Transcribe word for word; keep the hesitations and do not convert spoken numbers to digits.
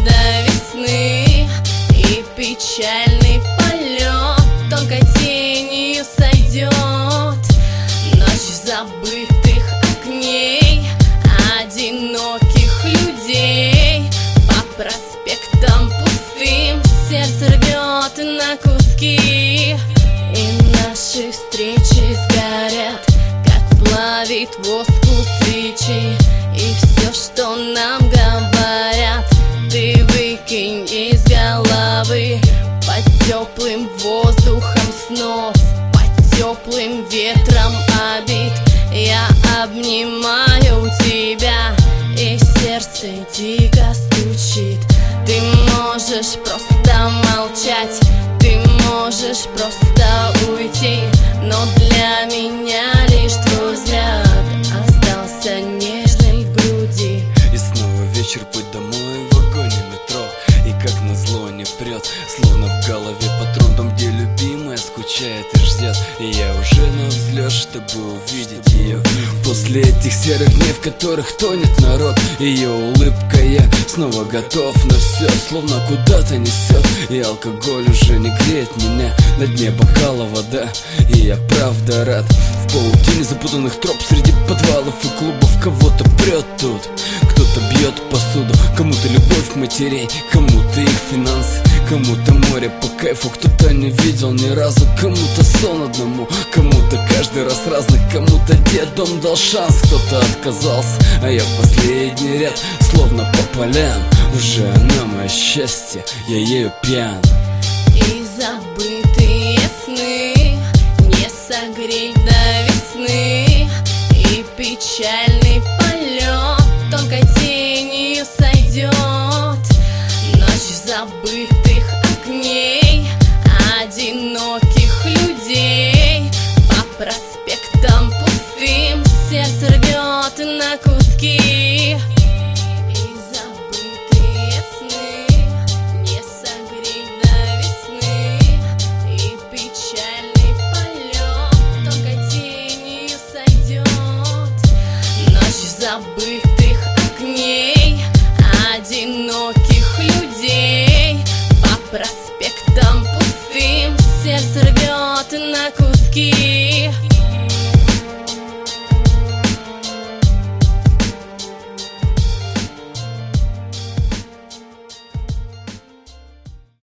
до весны, и печальный полет тонкой тенью сойдет. Ночь забытых огней, одиноких людей, по проспектам пустым сердце рвет на куски. И наши встречи сгорят, как плавит воску свечи. И все, что нам говорят, ты выкинь из головы. Под теплым воздухом снов, под теплым ветром обид я обнимаю тебя, и сердце дико стучит. Ты можешь просто молчать, ты можешь просто уйти, но для меня лишь твой взгляд остался нежный в груди. И снова вечер, путь домой в вагоне метро, и как назло не прет, словно в голове патрон, там, где любимая скучает и ждет. И я уже на взлет, чтобы увидеть ее. После этих серых дней, в которых тонет народ, ее улыбка, я снова готов на все, словно куда-то несет. И алкоголь уже не греет меня, на дне бокала вода, и я правда рад. В паутине запутанных троп среди подвалов и клубов кого-то прет тут, кто-то бьет посуду, кому-то любовь матерей, кому-то их финансы, кому-то море по кайфу, кто-то не видел ни разу, кому-то сон одному, кому-то каждый раз разных, кому-то детдом дал шанс, кто-то отказался, а я в последний ряд, словно по полям. Уже она мое счастье, я ею пьян. И забытые сны не согреть до весны, и печальный полет тонкой тенью сойдет. Ночь забытых огней, одиноких людей, по проспектам пустым сердце рвет на куски. И забытые сны не согреть до весны, и печальный полет тонкой тенью сойдет. Ночь забытых огней, одиноких людей, по проспектам пустым сердце рвет на куски.